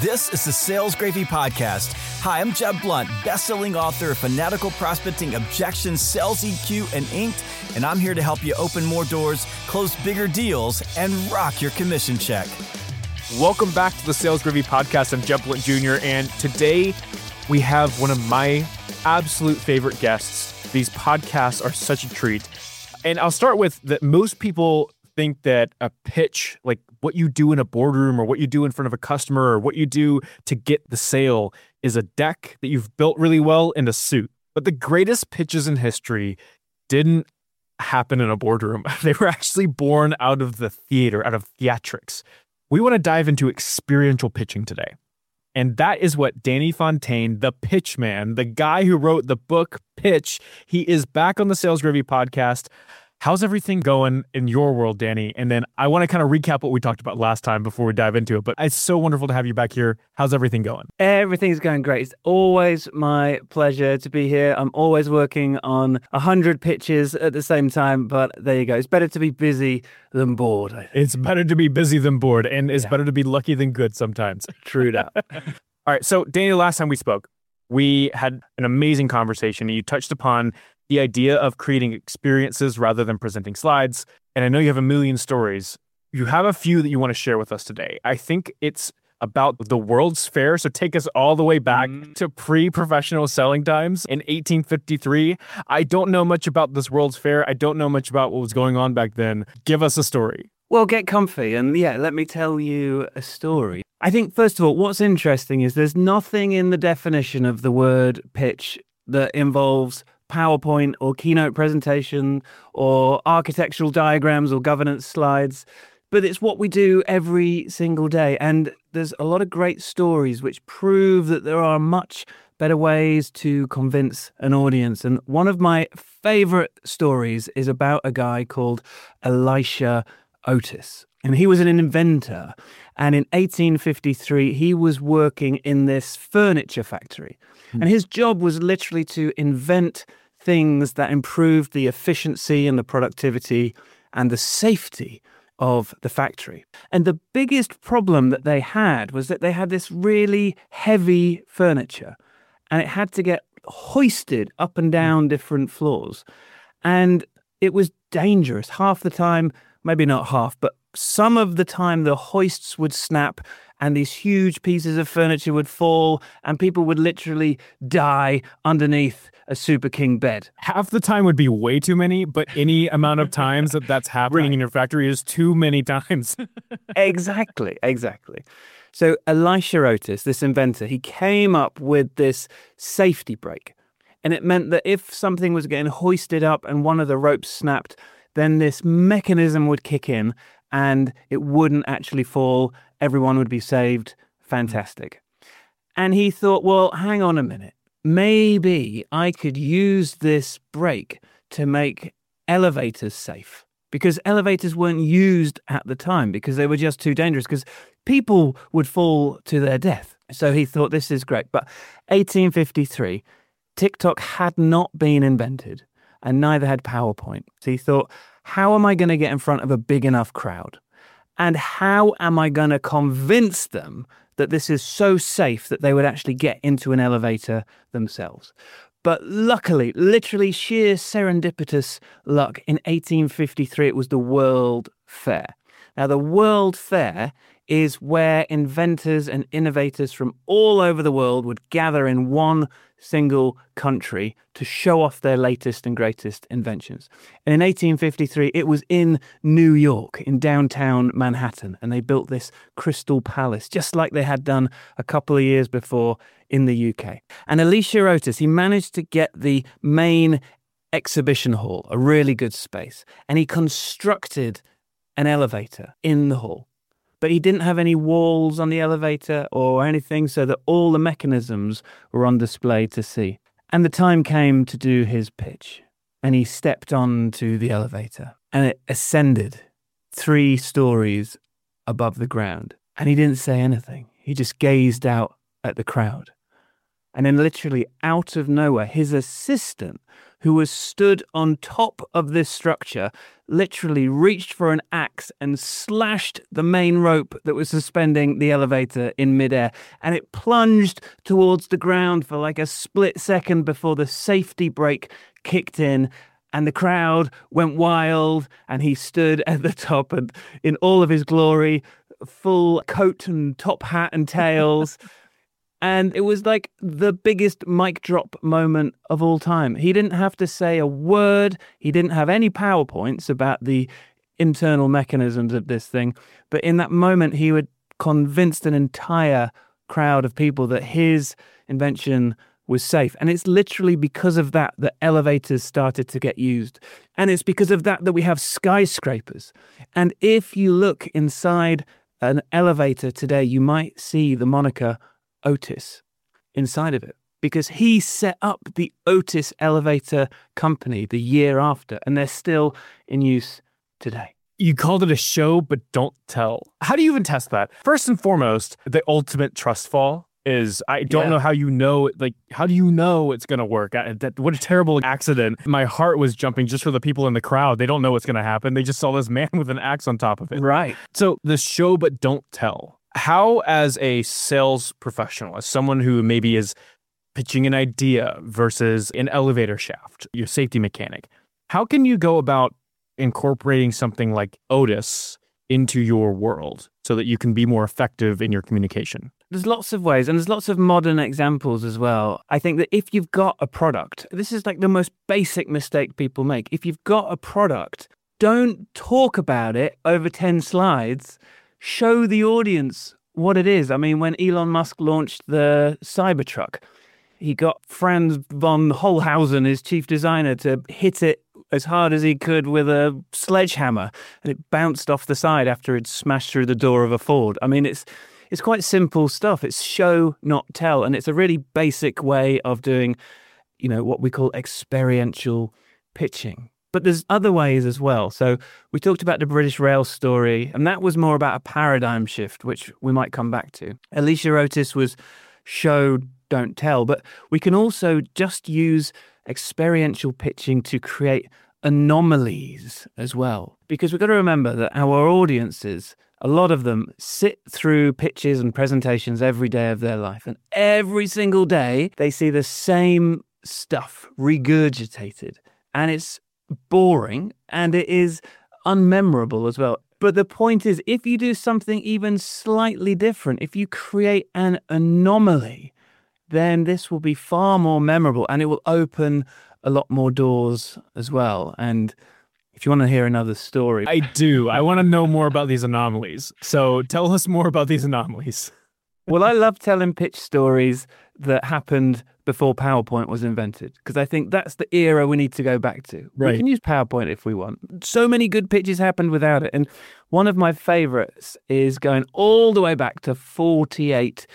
This is the Sales Gravy Podcast. Hi, I'm Jeb Blunt, best-selling author of Fanatical Prospecting, Objections, Sales EQ, and Inked, and I'm here to help you open more doors, close bigger deals, and rock your commission check. Welcome back to the Sales Gravy Podcast. I'm Jeb Blunt Jr., and today we have one of my absolute favorite guests. These podcasts are such a treat. And I'll start with that most people think that a pitch, like what you do in a boardroom or what you do in front of a customer or what you do to get the sale, is a deck that you've built really well and a suit. But the greatest pitches in history didn't happen in a boardroom. They were actually born out of the theater, out of theatrics. We want to dive into experiential pitching today. And that is what Danny Fontaine, the pitch man, the guy who wrote the book Pitch, he is back on the Sales Gravy Podcast. How's everything going in your world, Danny? And then I want to kind of recap what we talked about last time before we dive into it. But it's so wonderful to have you back here. How's everything going? Everything's going great. It's always my pleasure to be here. I'm always working on 100 pitches at the same time. But there you go. It's better to be busy than bored, I think. It's better to be busy than bored. And it's better to be lucky than good sometimes. True that. All right. So, Danny, the last time we spoke, we had an amazing conversation. And you touched upon the idea of creating experiences rather than presenting slides. And I know you have a million stories. You have a few that you want to share with us today. I think it's about the World's Fair. So take us all the way back to pre-professional selling times in 1853. I don't know much about this World's Fair. I don't know much about what was going on back then. Give us a story. Well, get comfy and let me tell you a story. I think, first of all, what's interesting is there's nothing in the definition of the word pitch that involves PowerPoint or keynote presentation or architectural diagrams or governance slides, but it's what we do every single day. And there's a lot of great stories which prove that there are much better ways to convince an audience. And one of my favorite stories is about a guy called Elisha Otis. And he was an inventor. And in 1853, he was working in this furniture factory. And his job was literally to invent things that improved the efficiency and the productivity and the safety of the factory. And the biggest problem that they had was that they had this really heavy furniture and it had to get hoisted up and down different floors. And it was dangerous. Half the time, maybe not half, but some of the time the hoists would snap and these huge pieces of furniture would fall and people would literally die underneath a Super King bed. Half the time would be way too many, but any amount of times that that's happening in your factory is too many times. Exactly. So Elisha Otis, this inventor, he came up with this safety brake. And it meant that if something was getting hoisted up and one of the ropes snapped, then this mechanism would kick in and it wouldn't actually fall. Everyone would be saved. Fantastic. And he thought, well, hang on a minute. Maybe I could use this brake to make elevators safe, because elevators weren't used at the time because they were just too dangerous, because people would fall to their death. So he thought, this is great. But 1853, TikTok had not been invented and neither had PowerPoint. So he thought, how am I going to get in front of a big enough crowd? And how am I going to convince them that this is so safe that they would actually get into an elevator themselves? But luckily, literally sheer serendipitous luck, in 1853, it was the World Fair. Now, the World Fair is where inventors and innovators from all over the world would gather in one single country to show off their latest and greatest inventions. And in 1853, it was in New York, in downtown Manhattan, and they built this Crystal Palace, just like they had done a couple of years before in the UK. And Elisha Otis, he managed to get the main exhibition hall, a really good space, and he constructed an elevator in the hall. But he didn't have any walls on the elevator or anything, so that all the mechanisms were on display to see. And the time came to do his pitch. And he stepped onto the elevator and it ascended 3 stories above the ground. And he didn't say anything. He just gazed out at the crowd. And then literally out of nowhere, his assistant, who was stood on top of this structure, literally reached for an axe and slashed the main rope that was suspending the elevator in midair. And it plunged towards the ground for like a split second before the safety brake kicked in. And the crowd went wild, and he stood at the top and in all of his glory, full coat and top hat and tails. And it was like the biggest mic drop moment of all time. He didn't have to say a word. He didn't have any PowerPoints about the internal mechanisms of this thing. But in that moment, he had convinced an entire crowd of people that his invention was safe. And it's literally because of that that elevators started to get used. And it's because of that that we have skyscrapers. And if you look inside an elevator today, you might see the moniker Otis inside of it, because he set up the Otis elevator company the year after, and they're still in use today. You called it a show, but don't tell. How do you even test that? First and foremost, the ultimate trust fall is I don't know how you know, like, how do you know it's going to work? What a terrible accident. My heart was jumping just for the people in the crowd. They don't know what's going to happen. They just saw this man with an axe on top of it. Right. So the show, but don't tell. How, as a sales professional, as someone who maybe is pitching an idea versus an elevator shaft, your safety mechanic, how can you go about incorporating something like Otis into your world so that you can be more effective in your communication? There's lots of ways, and there's lots of modern examples as well. I think that if you've got a product, this is like the most basic mistake people make. If you've got a product, don't talk about it over 10 slides. Show the audience what it is. I mean, when Elon Musk launched the Cybertruck, he got Franz von Holhausen, his chief designer, to hit it as hard as he could with a sledgehammer, and it bounced off the side after it smashed through the door of a Ford. I mean, it's quite simple stuff. It's show, not tell. And it's a really basic way of doing, what we call experiential pitching. But there's other ways as well. So we talked about the British Rail story, and that was more about a paradigm shift, which we might come back to. Alicia Otis was show, don't tell. But we can also just use experiential pitching to create anomalies as well. Because we've got to remember that our audiences, a lot of them sit through pitches and presentations every day of their life. And every single day, they see the same stuff regurgitated. And it's boring and it is unmemorable as well. But the point is, if you do something even slightly different, if you create an anomaly, then this will be far more memorable and it will open a lot more doors as well. And if you want to hear another story. I do. I want to know more about these anomalies. So tell us more about these anomalies. Well, I love telling pitch stories that happened before PowerPoint was invented, because I think that's the era we need to go back to. Right. We can use PowerPoint if we want. So many good pitches happened without it. And one of my favorites is going all the way back to 48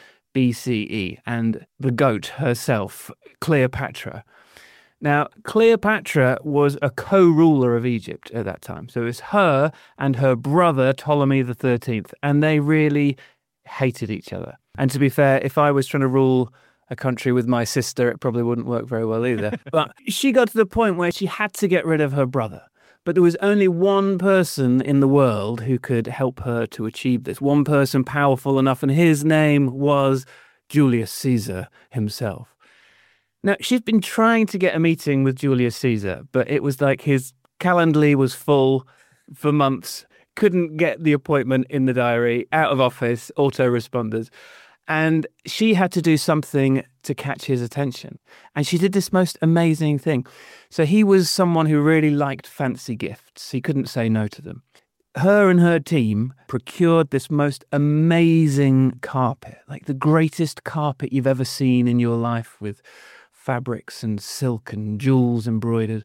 BCE and the goat herself, Cleopatra. Now, Cleopatra was a co-ruler of Egypt at that time. So it was her and her brother, Ptolemy XIII, and they really hated each other. And to be fair, if I was trying to rule a country with my sister, it probably wouldn't work very well either. But she got to the point where she had to get rid of her brother. But there was only one person in the world who could help her to achieve this. One person powerful enough, and his name was Julius Caesar himself. Now, she's been trying to get a meeting with Julius Caesar, but it was like his Calendly was full for months, couldn't get the appointment in the diary, out of office, autoresponders. And she had to do something to catch his attention. And she did this most amazing thing. So he was someone who really liked fancy gifts. He couldn't say no to them. Her and her team procured this most amazing carpet, like the greatest carpet you've ever seen in your life, with fabrics and silk and jewels embroidered.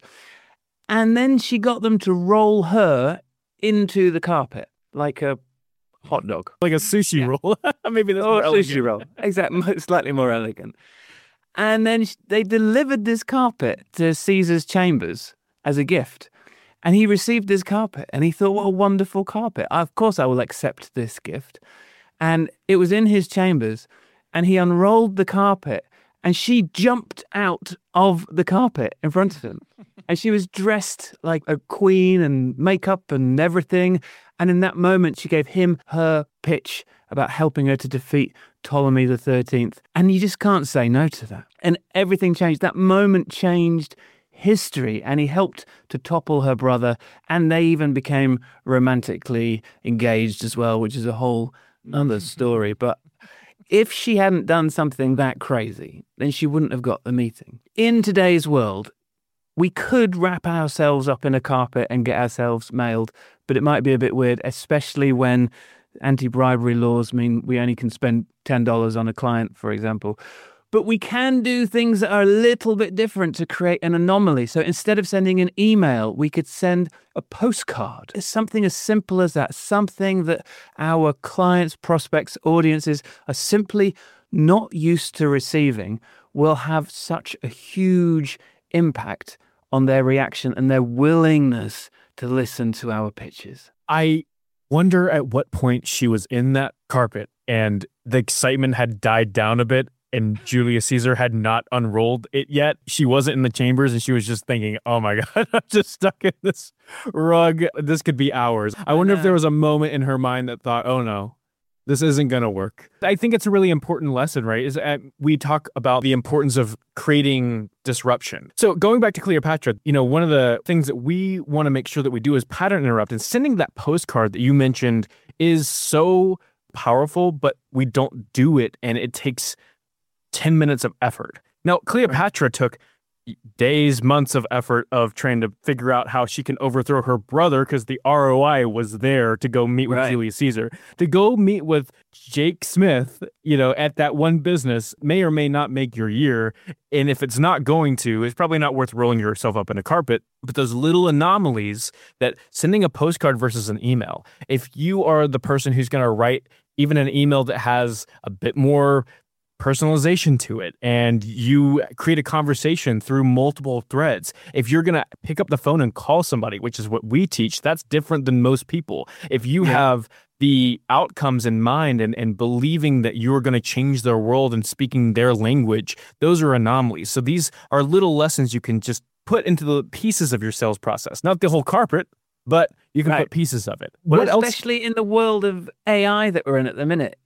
And then she got them to roll her into the carpet like a hot dog. Like a sushi roll. Maybe that's more elegant. Sushi roll. Exactly. Slightly more elegant. And then they delivered this carpet to Caesar's chambers as a gift. And he received this carpet and he thought, what a wonderful carpet. Of course, I will accept this gift. And it was in his chambers, and he unrolled the carpet, And she jumped out of the carpet in front of him. And she was dressed like a queen and makeup and everything. And in that moment, she gave him her pitch about helping her to defeat Ptolemy the 13th. And you just can't say no to that. And everything changed. That moment changed history, and he helped to topple her brother, and they even became romantically engaged as well, which is a whole other story. But if she hadn't done something that crazy, then she wouldn't have got the meeting. In today's world, we could wrap ourselves up in a carpet and get ourselves mailed, but it might be a bit weird, especially when anti-bribery laws mean we only can spend $10 on a client, for example. But we can do things that are a little bit different to create an anomaly. So instead of sending an email, we could send a postcard. It's something as simple as that, something that our clients, prospects, audiences are simply not used to receiving will have such a huge impact on their reaction and their willingness to listen to our pitches. I wonder at what point she was in that carpet and the excitement had died down a bit and Julius Caesar had not unrolled it yet. She wasn't in the chambers and she was just thinking, oh my God, I'm just stuck in this rug. This could be hours. I wonder if there was a moment in her mind that thought, oh no, this isn't going to work. I think it's a really important lesson, right? We talk about the importance of creating disruption. So going back to Cleopatra, one of the things that we want to make sure that we do is pattern interrupt, and sending that postcard that you mentioned is so powerful, but we don't do it, and it takes 10 minutes of effort. Now, Cleopatra took days, months of effort of trying to figure out how she can overthrow her brother because the ROI was there to go meet with Julius Caesar. To go meet with Jake Smith, at that one business may or may not make your year. And if it's not going to, it's probably not worth rolling yourself up in a carpet. But those little anomalies that sending a postcard versus an email, if you are the person who's going to write even an email that has a bit more personalization to it, and you create a conversation through multiple threads. If you're going to pick up the phone and call somebody, which is what we teach, that's different than most people. If you have the outcomes in mind and believing that you're going to change their world and speaking their language, those are anomalies. So these are little lessons you can just put into the pieces of your sales process. Not the whole carpet, but you can put pieces of it. What else? Especially in the world of AI that we're in at the minute,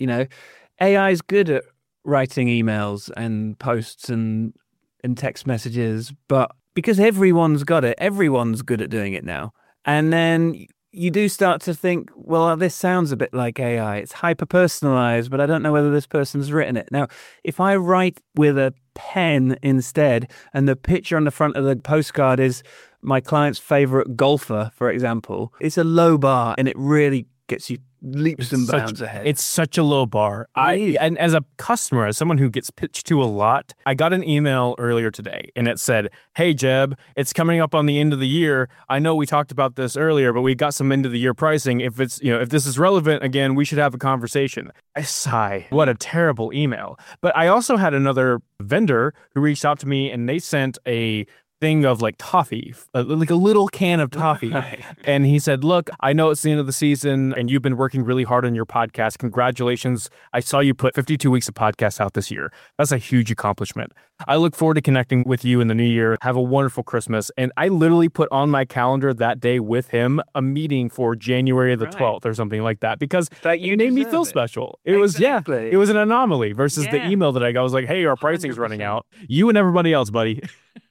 AI is good at writing emails and posts and text messages, but because everyone's got it, everyone's good at doing it now. And then you do start to think, well, this sounds a bit like AI. It's hyper-personalized, but I don't know whether this person's written it. Now, if I write with a pen instead, and the picture on the front of the postcard is my client's favorite golfer, for example, it's a low bar and it really gets you leaps and bounds ahead. It's such a low bar. And as a customer, as someone who gets pitched to a lot, I got an email earlier today and it said, hey, Jeb, it's coming up on the end of the year. I know we talked about this earlier, but we got some end of the year pricing. If it's, if this is relevant, again, we should have a conversation. I sigh. What a terrible email. But I also had another vendor who reached out to me and they sent a thing of like toffee, like a little can of toffee. And he said, look, I know it's the end of the season and you've been working really hard on your podcast. Congratulations. I saw you put 52 weeks of podcasts out this year. That's a huge accomplishment. I look forward to connecting with you in the new year. Have a wonderful Christmas. And I literally put on my calendar that day with him a meeting for January the 12th or something like that, because you made me feel special. It was, it was an anomaly versus the email that I got. I was like, hey, our pricing's 100%. Running out. You and everybody else, buddy.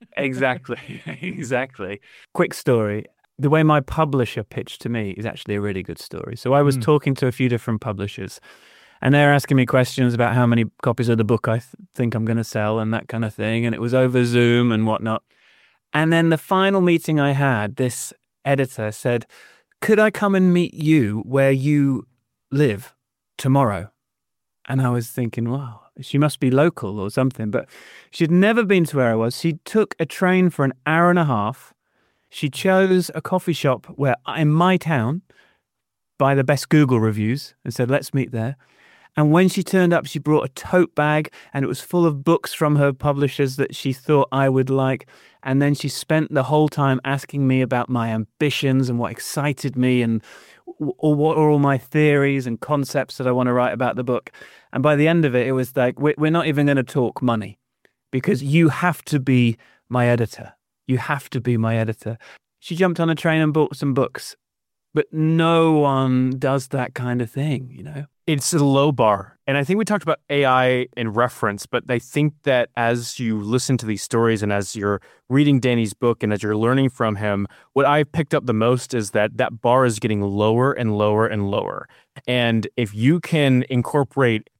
Exactly. Quick story. The way my publisher pitched to me is actually a really good story. So I was talking to a few different publishers and they're asking me questions about how many copies of the book I think I'm going to sell and that kind of thing. And it was over Zoom and whatnot. And then the final meeting I had, this editor said, could I come and meet you where you live tomorrow? And I was thinking, wow, she must be local or something. But she'd never been to where I was. She took a train for an hour and a half. She chose a coffee shop in my town by the best Google reviews and said, let's meet there. And when she turned up, she brought a tote bag and it was full of books from her publishers that she thought I would like. And then she spent the whole time asking me about my ambitions and what excited me and what are all my theories and concepts that I want to write about the book. And by the end of it, it was like, we're not even going to talk money. because you have to be my editor. You have to be my editor. She jumped on a train and bought some books, but no one does that kind of thing, you know? It's a low bar. And I think we talked about AI in reference, but I think that as you listen to these stories and as you're reading Danny's book and as you're learning from him, what I've picked up the most is that bar is getting lower and lower and lower. And if you can incorporate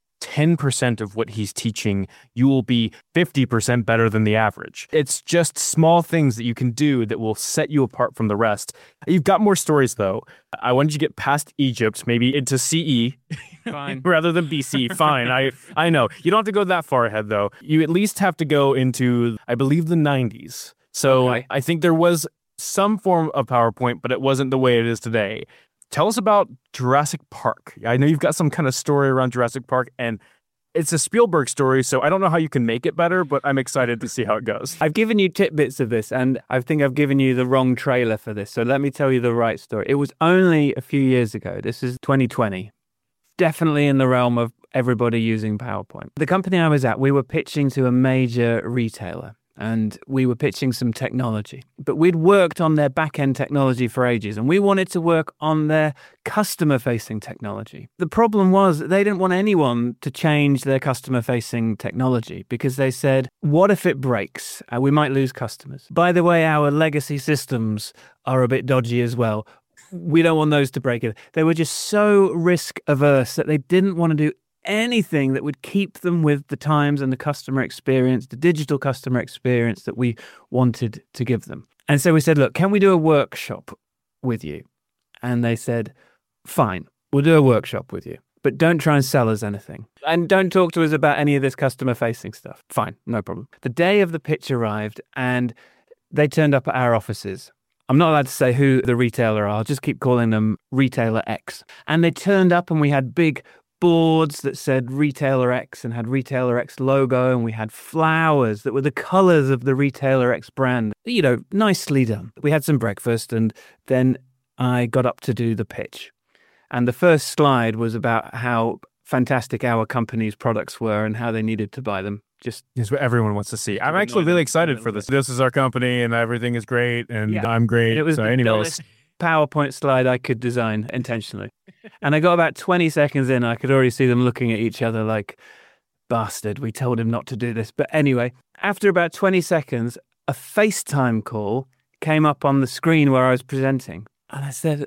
10% of what he's teaching, you will be 50% better than the average. It's just small things that you can do that will set you apart from the rest. You've got more stories, though. I wanted you to get past Egypt, maybe into CE. Fine. Rather than BC. Fine. I know. You don't have to go that far ahead, though. You at least have to go into, I believe, the 90s. So Okay. I think there was some form of PowerPoint, but it wasn't the way it is today. Tell us about Jurassic Park. I know you've got some kind of story around Jurassic Park, and it's a Spielberg story, so I don't know how you can make it better, but I'm excited to see how it goes. I've given you tidbits of this, and I think I've given you the wrong trailer for this. So let me tell you the right story. It was only a few years ago. This is 2020. Definitely in the realm of everybody using PowerPoint. The company I was at, we were pitching to a major retailer, and we were pitching some technology. But we'd worked on their back-end technology for ages, and we wanted to work on their customer-facing technology. The problem was they didn't want anyone to change their customer-facing technology because they said, what if it breaks? We might lose customers. By the way, our legacy systems are a bit dodgy as well. We don't want those to break it. They were just so risk-averse that they didn't want to do anything that would keep them with the times and the customer experience, the digital customer experience that we wanted to give them. And so we said, look, can we do a workshop with you? And they said, fine, we'll do a workshop with you, but don't try and sell us anything. And don't talk to us about any of this customer-facing stuff. Fine, no problem. The day of the pitch arrived and they turned up at our offices. I'm not allowed to say who the retailer are. I'll just keep calling them Retailer X. And they turned up and we had big boards that said Retailer X and had Retailer X logo, and we had flowers that were the colors of the Retailer X brand. You know, nicely done. We had some breakfast, and then I got up to do the pitch. And the first slide was about how fantastic our company's products were and how they needed to buy them. Just It's what everyone wants to see. I'm actually really excited for this. This is our company, and everything is great, and I'm great. it was So the anyways. dullest PowerPoint slide I could design intentionally. And I got about 20 seconds in, I could already see them looking at each other like, bastard, we told him not to do this. But anyway, after about 20 seconds, a FaceTime call came up on the screen where I was presenting. And I said,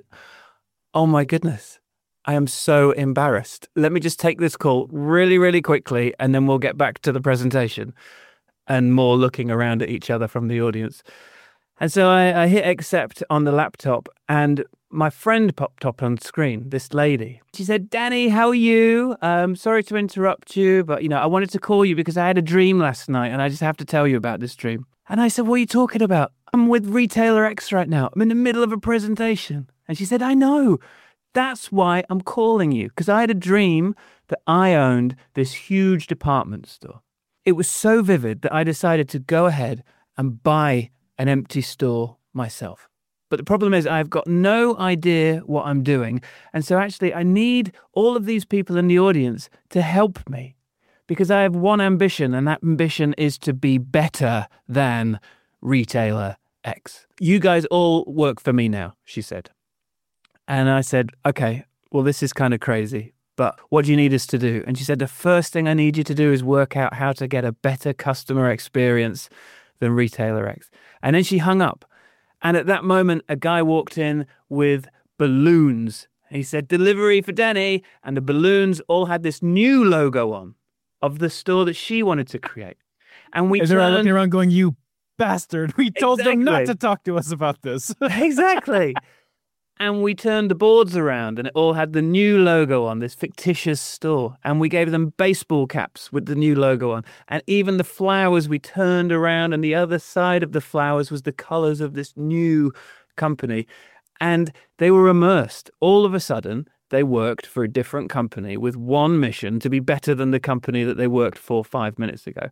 oh my goodness, I am so embarrassed. Let me just take this call really, really quickly, and then we'll get back to the presentation. And more looking around at each other from the audience. And so I hit accept on the laptop, and my friend popped up on screen, this lady. She said, Danny, how are you? Sorry to interrupt you, but, I wanted to call you because I had a dream last night, and I just have to tell you about this dream. And I said, what are you talking about? I'm with Retailer X right now. I'm in the middle of a presentation. And she said, I know. That's why I'm calling you, because I had a dream that I owned this huge department store. It was so vivid that I decided to go ahead and buy an empty store myself. But the problem is I've got no idea what I'm doing. And so actually I need all of these people in the audience to help me, because I have one ambition, and that ambition is to be better than Retailer X. You guys all work for me now, she said. And I said, okay, well, this is kind of crazy, but what do you need us to do? And she said, the first thing I need you to do is work out how to get a better customer experience than Retailer X. And then she hung up. And at that moment, a guy walked in with balloons. He said, delivery for Danny. And the balloons all had this new logo on of the store that she wanted to create. And we They're looking around going, you bastard. We told them not Exactly. to talk to us about this. Exactly. And we turned the boards around, and it all had the new logo on, this fictitious store. And we gave them baseball caps with the new logo on. And even the flowers we turned around, and the other side of the flowers was the colors of this new company. And they were immersed. All of a sudden, they worked for a different company with one mission to be better than the company that they worked for 5 minutes ago.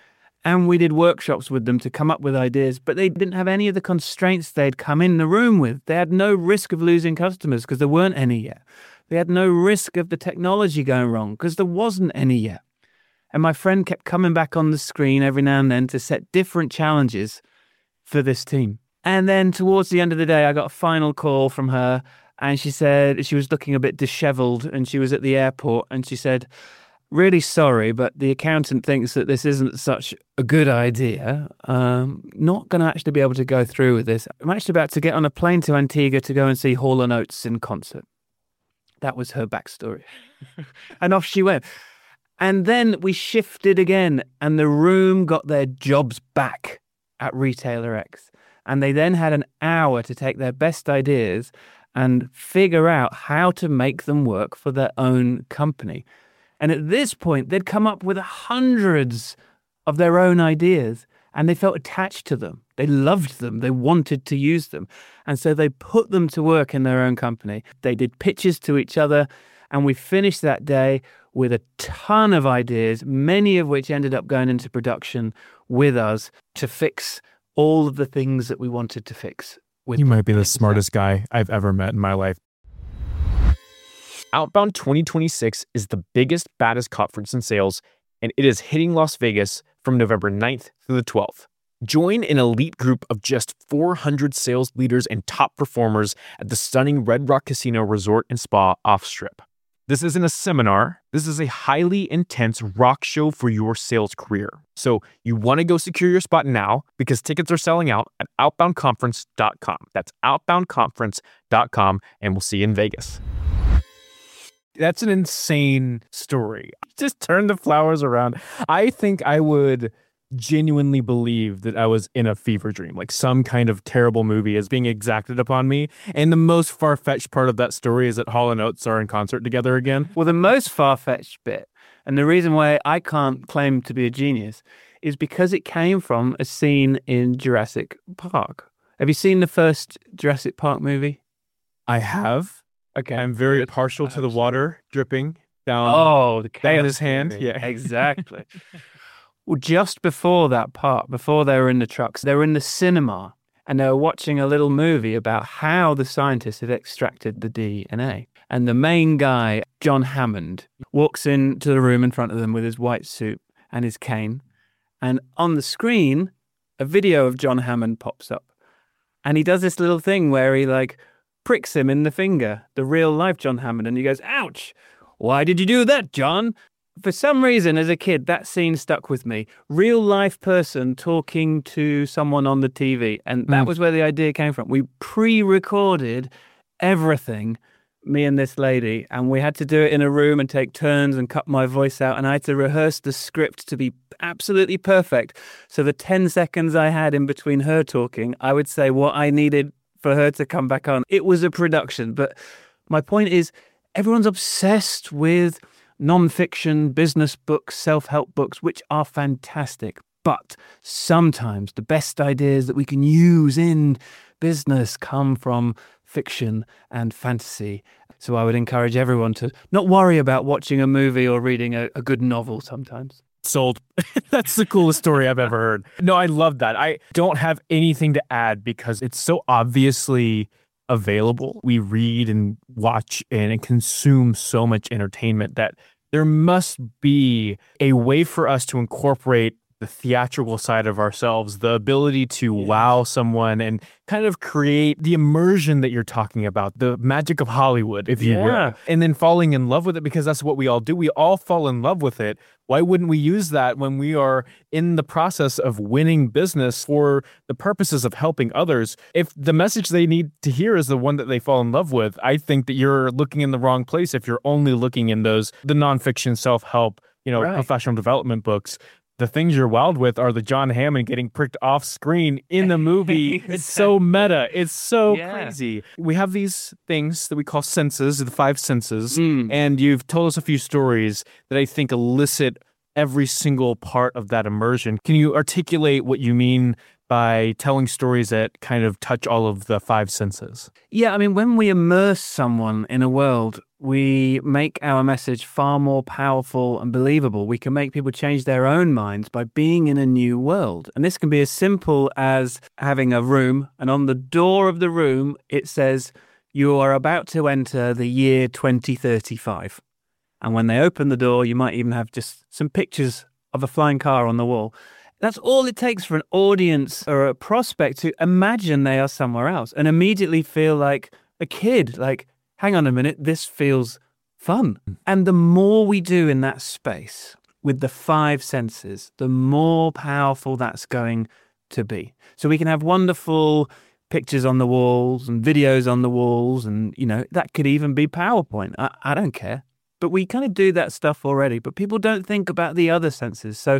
And we did workshops with them to come up with ideas, but they didn't have any of the constraints they'd come in the room with. They had no risk of losing customers because there weren't any yet. They had no risk of the technology going wrong because there wasn't any yet. And my friend kept coming back on the screen every now and then to set different challenges for this team. And then towards the end of the day, I got a final call from her, and she said she was looking a bit disheveled, and she was at the airport, and she said, "Really sorry, but the accountant thinks that this isn't such a good idea. Not going to actually be able to go through with this. I'm actually about to get on a plane to Antigua to go and see Hall & Oates in concert." That was her backstory. And off she went. And then we shifted again, and the room got their jobs back at Retailer X. And they then had an hour to take their best ideas and figure out how to make them work for their own company. And at this point, they'd come up with hundreds of their own ideas, and they felt attached to them. They loved them. They wanted to use them. And so they put them to work in their own company. They did pitches to each other, and we finished that day with a ton of ideas, many of which ended up going into production with us to fix all of the things that we wanted to fix. You might be the smartest guy I've ever met in my life. Outbound 2026 is the biggest, baddest conference in sales, and it is hitting Las Vegas from November 9th through the 12th. Join an elite group of just 400 sales leaders and top performers at the stunning Red Rock Casino Resort and Spa off-strip. This isn't a seminar. This is a highly intense rock show for your sales career. So you want to go secure your spot now because tickets are selling out at outboundconference.com. That's outboundconference.com, and we'll see you in Vegas. That's an insane story. Just turn the flowers around. I think I would genuinely believe that I was in a fever dream, like some kind of terrible movie is being exacted upon me. And the most far-fetched part of that story is that Hall & Oates are in concert together again. Well, the most far-fetched bit, and the reason why I can't claim to be a genius, is because it came from a scene in Jurassic Park. Have you seen the first Jurassic Park movie? I have. Okay. I'm very partial to the water dripping down his hand. Movie. Yeah, exactly. Well, just before that part, before they were in the trucks, they were in the cinema and they were watching a little movie about how the scientists had extracted the DNA. And the main guy, John Hammond, walks into the room in front of them with his white suit and his cane. And on the screen, a video of John Hammond pops up. And he does this little thing where he pricks him in the finger, the real life John Hammond. And he goes, "Ouch, why did you do that, John?" For some reason, as a kid, that scene stuck with me. Real life person talking to someone on the TV. And that was where the idea came from. We pre-recorded everything, me and this lady, and we had to do it in a room and take turns and cut my voice out. And I had to rehearse the script to be absolutely perfect. So the 10 seconds I had in between her talking, I would say what I needed for her to come back on. It was a production. But my point is, everyone's obsessed with non-fiction, business books, self-help books, which are fantastic. But sometimes the best ideas that we can use in business come from fiction and fantasy. So I would encourage everyone to not worry about watching a movie or reading a good novel sometimes. Sold. That's the coolest story I've ever heard. No, I love that. I don't have anything to add because it's so obviously available. We read and watch and consume so much entertainment that there must be a way for us to incorporate the theatrical side of ourselves, the ability to wow someone and kind of create the immersion that you're talking about, the magic of Hollywood, if you will, and then falling in love with it because that's what we all do. We all fall in love with it. Why wouldn't we use that when we are in the process of winning business for the purposes of helping others? If the message they need to hear is the one that they fall in love with, I think that you're looking in the wrong place if you're only looking in the nonfiction self-help, professional development books. The things you're wild with are the John Hammond getting pricked off screen in the movie. It's so meta. It's so crazy. We have these things that we call senses, the 5 senses, and you've told us a few stories that I think elicit every single part of that immersion. Can you articulate what you mean by telling stories that kind of touch all of the 5 senses? Yeah, I mean, when we immerse someone in a world, we make our message far more powerful and believable. We can make people change their own minds by being in a new world. And this can be as simple as having a room, and on the door of the room, it says, "You are about to enter the year 2035. And when they open the door, you might even have just some pictures of a flying car on the wall. That's all it takes for an audience or a prospect to imagine they are somewhere else and immediately feel like a kid, like, hang on a minute, this feels fun. And the more we do in that space with the 5 senses, the more powerful that's going to be. So we can have wonderful pictures on the walls and videos on the walls, and, that could even be PowerPoint. I don't care. But we kind of do that stuff already, but people don't think about the other senses. So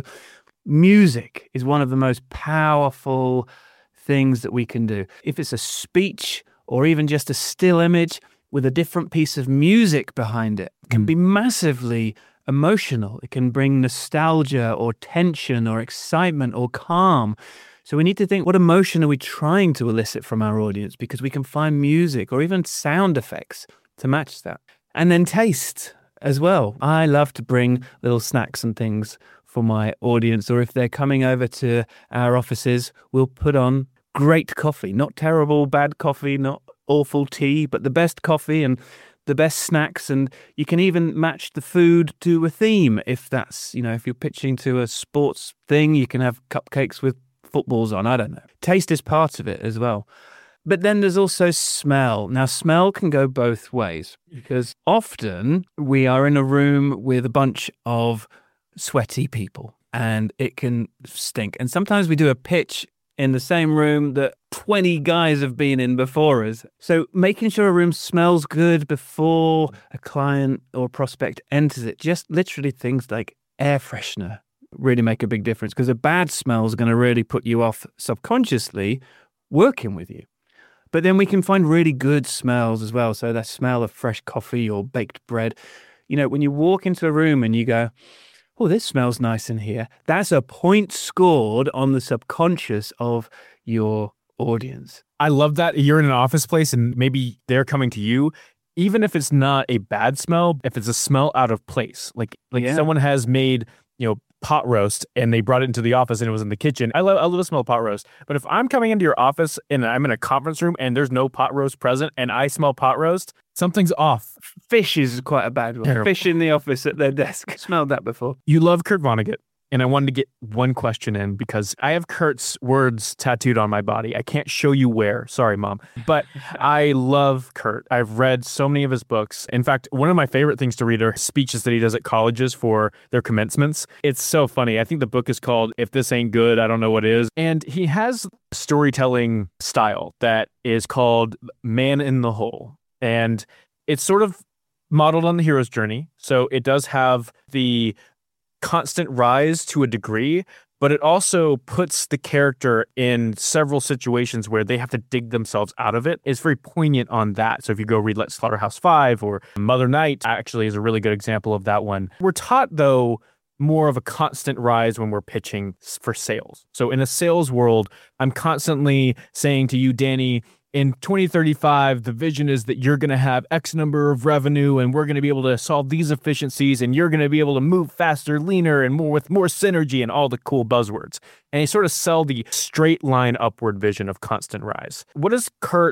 music is one of the most powerful things that we can do. If it's a speech or even just a still image with a different piece of music behind it, it can be massively emotional. It can bring nostalgia or tension or excitement or calm. So we need to think, what emotion are we trying to elicit from our audience? Because we can find music or even sound effects to match that. And then taste as well. I love to bring little snacks and things for my audience, or if they're coming over to our offices, we'll put on great coffee, not terrible, bad coffee, not awful tea, but the best coffee and the best snacks. And you can even match the food to a theme. If that's, if you're pitching to a sports thing, you can have cupcakes with footballs on. I don't know. Taste is part of it as well. But then there's also smell. Now, smell can go both ways because often we are in a room with a bunch of sweaty people and it can stink. And sometimes we do a pitch in the same room that 20 guys have been in before us. So making sure a room smells good before a client or prospect enters it, just literally things like air freshener really make a big difference, because a bad smell is going to really put you off subconsciously working with you. But then we can find really good smells as well. So that smell of fresh coffee or baked bread. When you walk into a room and you go, oh, this smells nice in here, that's a point scored on the subconscious of your audience. I love that. You're in an office place and maybe they're coming to you. Even if it's not a bad smell, if it's a smell out of place, like someone has made, pot roast and they brought it into the office and it was in the kitchen. I love the smell of pot roast. But if I'm coming into your office and I'm in a conference room and there's no pot roast present and I smell pot roast, something's off. Fish is quite a bad one. Terrible. Fish in the office at their desk. Smelled that before. You love Kurt Vonnegut. And I wanted to get one question in because I have Kurt's words tattooed on my body. I can't show you where. Sorry, Mom. But I love Kurt. I've read so many of his books. In fact, one of my favorite things to read are speeches that he does at colleges for their commencements. It's so funny. I think the book is called If This Ain't Good, I Don't Know What Is. And he has a storytelling style that is called Man in the Hole. And it's sort of modeled on the hero's journey. So it does have the constant rise to a degree, but it also puts the character in several situations where they have to dig themselves out of it. It's very poignant on that. So if you go read like Slaughterhouse-Five or Mother Night, actually is a really good example of that one. We're taught, though, more of a constant rise when we're pitching for sales. So in a sales world, I'm constantly saying to you, Danny, in 2035, the vision is that you're going to have X number of revenue and we're going to be able to solve these efficiencies and you're going to be able to move faster, leaner, and more with more synergy and all the cool buzzwords. And they sort of sell the straight line upward vision of constant rise. What is Kurt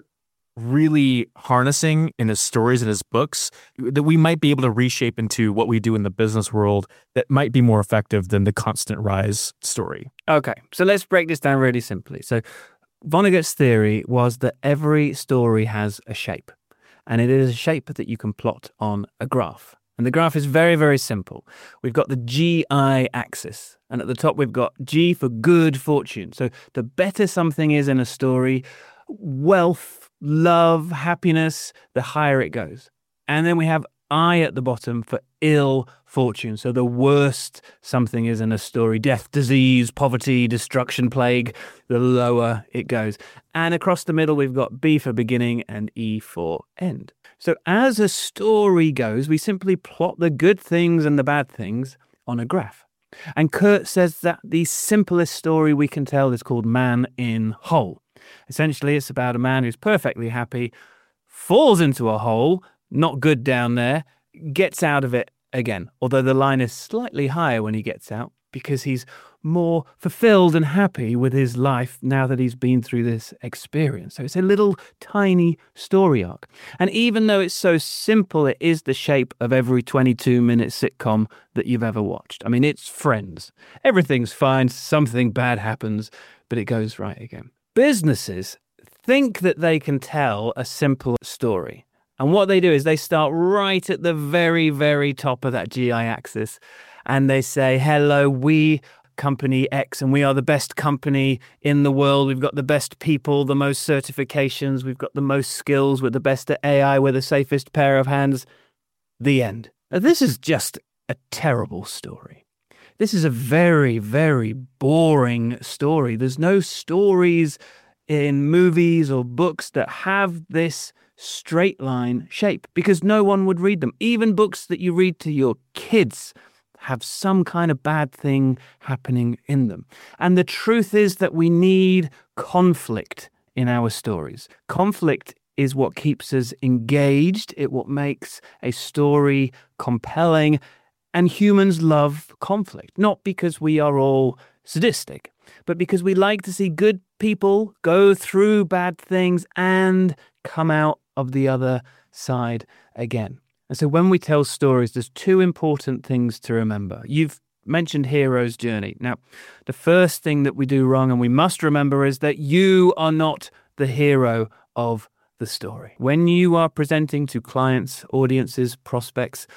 really harnessing in his stories and his books that we might be able to reshape into what we do in the business world that might be more effective than the constant rise story? Okay, so let's break this down really simply. So Vonnegut's theory was that every story has a shape, and it is a shape that you can plot on a graph. And the graph is very, very simple. We've got the GI axis, and at the top we've got G for good fortune. So the better something is in a story, wealth, love, happiness, the higher it goes. And then we have I at the bottom for ill fortune. So the worst something is in a story, death, disease, poverty, destruction, plague, the lower it goes. And across the middle, we've got B for beginning and E for end. So as a story goes, we simply plot the good things and the bad things on a graph. And Kurt says that the simplest story we can tell is called Man in Hole. Essentially, it's about a man who's perfectly happy, falls into a hole, not good down there, gets out of it again. Although the line is slightly higher when he gets out because he's more fulfilled and happy with his life now that he's been through this experience. So it's a little tiny story arc. And even though it's so simple, it is the shape of every 22-minute sitcom that you've ever watched. I mean, it's Friends. Everything's fine, something bad happens, but it goes right again. Businesses think that they can tell a simple story. And what they do is they start right at the very, very top of that GI axis. And they say, hello, we company X, and we are the best company in the world. We've got the best people, the most certifications. We've got the most skills. We're the best at AI. We're the safest pair of hands. The end. Now, this is just a terrible story. This is a very, very boring story. There's no stories in movies or books that have this straight line shape because no one would read them. Even books that you read to your kids have some kind of bad thing happening in them. And the truth is that we need conflict in our stories. Conflict is what keeps us engaged. It's what makes a story compelling. And humans love conflict, not because we are all sadistic, but because we like to see good people go through bad things and come out of the other side again. And so when we tell stories, there's two important things to remember. You've mentioned hero's journey. Now, the first thing that we do wrong and we must remember is that you are not the hero of the story. When you are presenting to clients, audiences, prospects,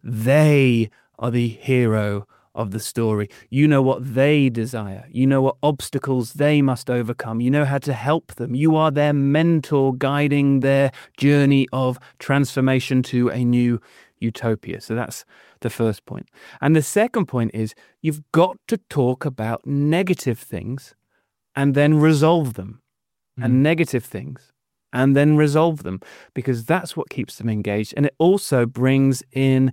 they are the hero of the story. You know what they desire. You know what obstacles they must overcome. You know how to help them. You are their mentor guiding their journey of transformation to a new utopia. So that's the first point. And the second point is you've got to talk about negative things and then resolve them. And negative things and then resolve them, because that's what keeps them engaged. And it also brings in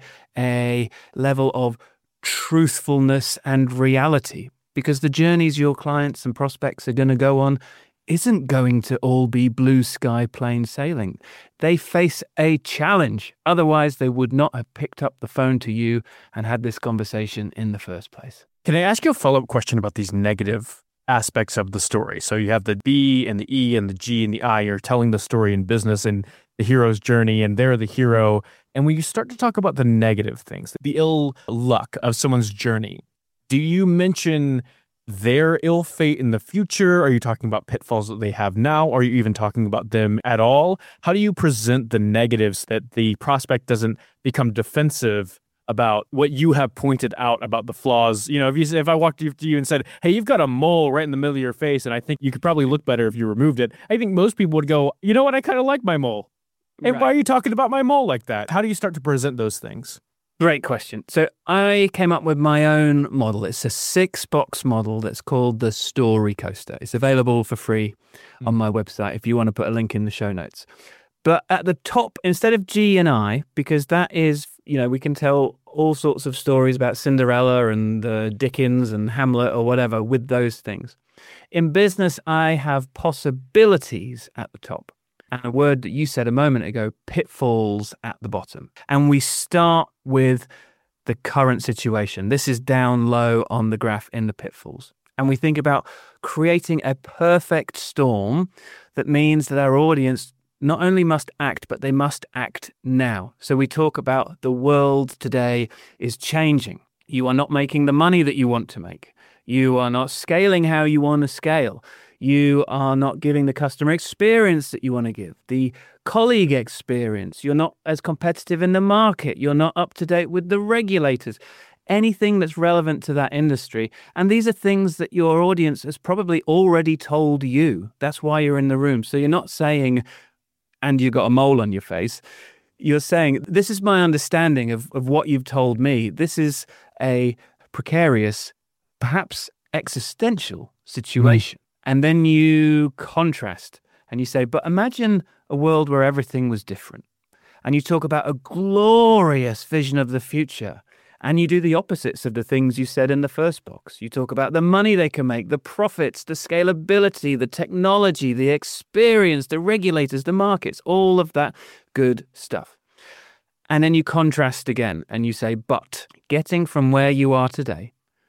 a level of truthfulness and reality, because the journeys your clients and prospects are going to go on isn't going to all be blue sky plain sailing. They face a challenge. Otherwise, they would not have picked up the phone to you and had this conversation in the first place. Can I ask you a follow-up question about these negative aspects of the story? So you have the B and the E and the G and the I. You're telling the story in business and the hero's journey, and they're the hero. And when you start to talk about the negative things, the ill luck of someone's journey, do you mention their ill fate in the future? Are you talking about pitfalls that they have now? Are you even talking about them at all? How do you present the negatives that the prospect doesn't become defensive about what you have pointed out about the flaws? You know, if I walked up to you and said, hey, you've got a mole right in the middle of your face, and I think you could probably look better if you removed it, I think most people would go, you know what, I kind of like my mole. Hey, right. Why are you talking about my mole like that? How do you start to present those things? Great question. So I came up with my own model. It's a 6-box model that's called the Story Coaster. It's available for free on my website if you want to put a link in the show notes. But at the top, instead of G and I, because that is, you know, we can tell all sorts of stories about Cinderella and Dickens and Hamlet or whatever with those things. In business, I have possibilities at the top. And a word that you said a moment ago, pitfalls at the bottom. And we start with the current situation. This is down low on the graph in the pitfalls. And we think about creating a perfect storm that means that our audience not only must act, but they must act now. So we talk about the world today is changing. You are not making the money that you want to make. You are not scaling how you want to scale. You are not giving the customer experience that you want to give, the colleague experience. You're not as competitive in the market. You're not up to date with the regulators. Anything that's relevant to that industry. And these are things that your audience has probably already told you. That's why you're in the room. So you're not saying, and you've got a mole on your face. You're saying, this is my understanding of what you've told me. This is a precarious, perhaps existential situation. And then you contrast and you say, but imagine a world where everything was different. And you talk about a glorious vision of the future. And you do the opposites of the things you said in the first box. You talk about the money they can make, the profits, the scalability, the technology, the experience, the regulators, the markets, all of that good stuff. And then you contrast again and you say, but getting from where you are today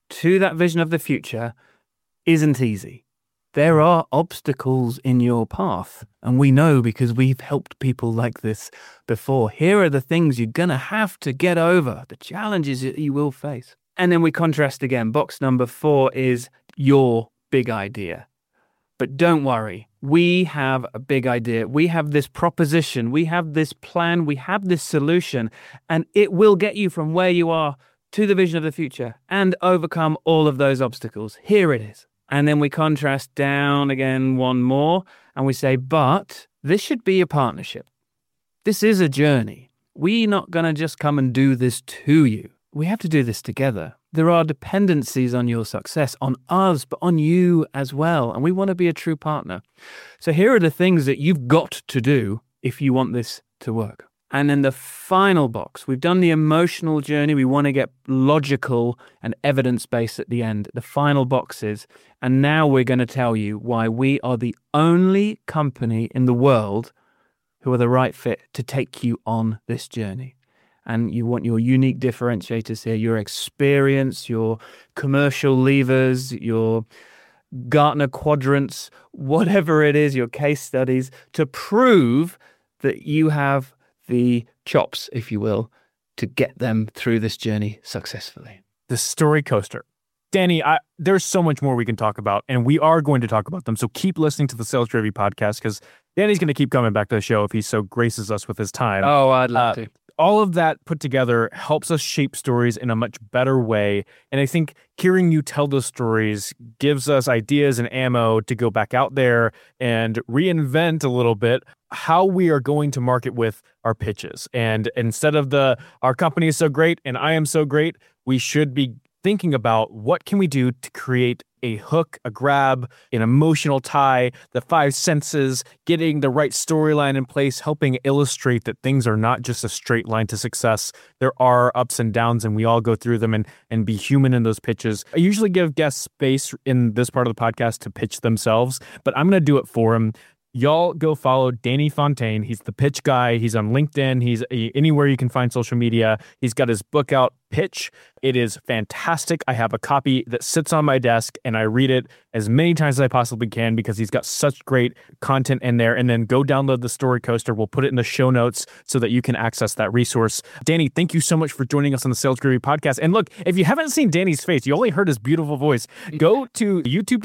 to that vision of the future isn't easy. There are obstacles in your path, and we know because we've helped people like this before. Here are the things you're going to have to get over, the challenges that you will face. And then we contrast again. Box number 4 is your big idea. But don't worry, we have a big idea. We have this proposition, we have this plan, we have this solution, and it will get you from where you are to the vision of the future and overcome all of those obstacles. Here it is. And then we contrast down again one more, and we say, but this should be a partnership. This is a journey. We're not going to just come and do this to you. We have to do this together. There are dependencies on your success, on us, but on you as well. And we want to be a true partner. So here are the things that you've got to do if you want this to work. And then the final box, we've done the emotional journey. We want to get logical and evidence-based at the end. The final boxes. And now we're going to tell you why we are the only company in the world who are the right fit to take you on this journey. And you want your unique differentiators here, your experience, your commercial levers, your Gartner quadrants, whatever it is, your case studies, to prove that you have the chops, if you will, to get them through this journey successfully. The story coaster. Danny, there's so much more we can talk about, and we are going to talk about them. So keep listening to the Sales Gravy podcast, because Danny's going to keep coming back to the show if he so graces us with his time. Oh, I'd love to. All of that put together helps us shape stories in a much better way. And I think hearing you tell those stories gives us ideas and ammo to go back out there and reinvent a little bit how we are going to market with our pitches. And instead of our company is so great and I am so great, we should be thinking about what can we do to create a hook, a grab, an emotional tie, the 5 senses, getting the right storyline in place, helping illustrate that things are not just a straight line to success. There are ups and downs, and we all go through them and be human in those pitches. I usually give guests space in this part of the podcast to pitch themselves, but I'm going to do it for them. Y'all go follow Danny Fontaine. He's the pitch guy. He's on LinkedIn. He's anywhere you can find social media. He's got his book out, Pitch. It is fantastic. I have a copy that sits on my desk, and I read it as many times as I possibly can because he's got such great content in there. And then go download the Story Coaster. We'll put it in the show notes so that you can access that resource. Danny, thank you so much for joining us on the Sales Gravy podcast. And look, if you haven't seen Danny's face, you only heard his beautiful voice, go to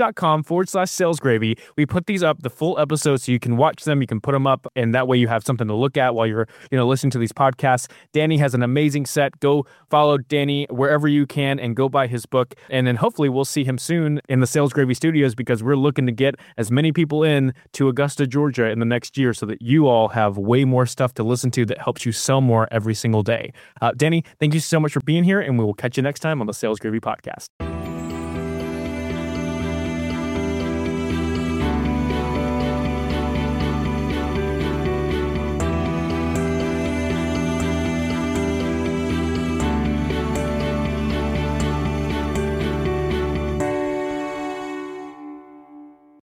youtube.com/salesgravy. We put these up, the full episodes, so you can watch them, you can put them up, and that way you have something to look at while you're listening to these podcasts. Danny has an amazing set. Go follow Danny wherever you can and go buy his book. And then hopefully we'll see him soon in the Sales Gravy studios, because we're looking to get as many people in to Augusta, Georgia in the next year so that you all have way more stuff to listen to that helps you sell more every single day. Danny, thank you so much for being here, and we will catch you next time on the Sales Gravy podcast.